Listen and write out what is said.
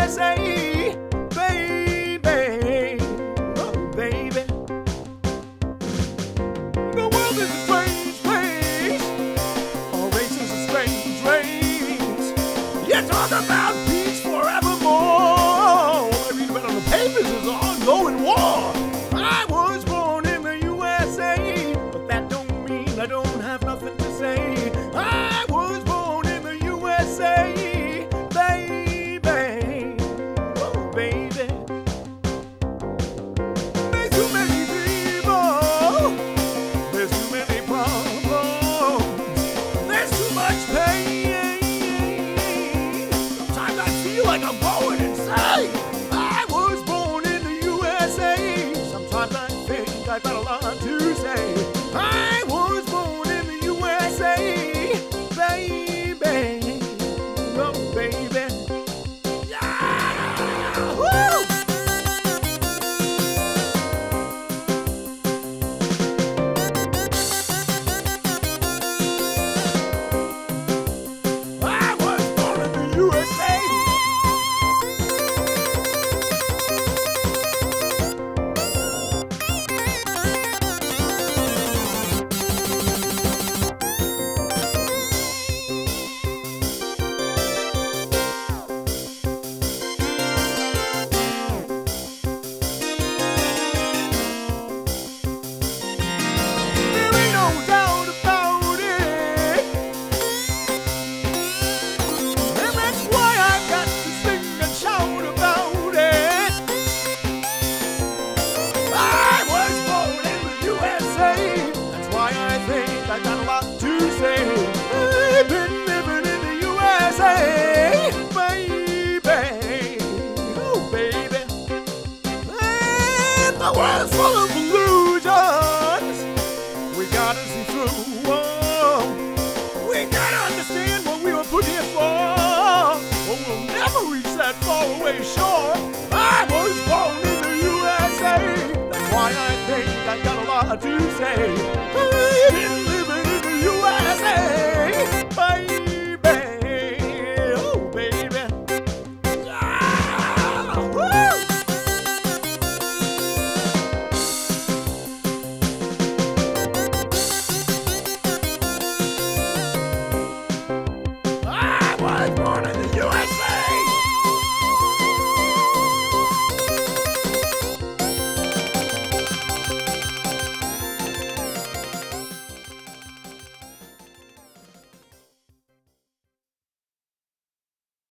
USA, baby. Oh, baby. The world is a strange place. All races are strange race. You talk about peace forevermore. All I read about on the papers is ongoing war. I was born in the USA, but that don't mean I don't have nothing to say. I was born in the USA, baby. Oh, baby. There's too many people. There's too many problems. There's too much pain. Sometimes I feel like I'm going insane. I was born in the USA. Sometimes I think I've got a lot to say. I was born in the USA, baby. Oh, baby. Yeah! Woo! I was born in the USA. There ain't no doubt about it. And that's why I've got to sing and shout about it. I was born in the USA. That's why I think I got a lot to say. I've been living in the USA, baby. Oh, baby. And the world's full of illusions. We gotta see through. Whoa. We gotta understand what we were put here for. Or we'll never reach that faraway shore. I was born in the USA. That's why I think I got a lot to say. I've been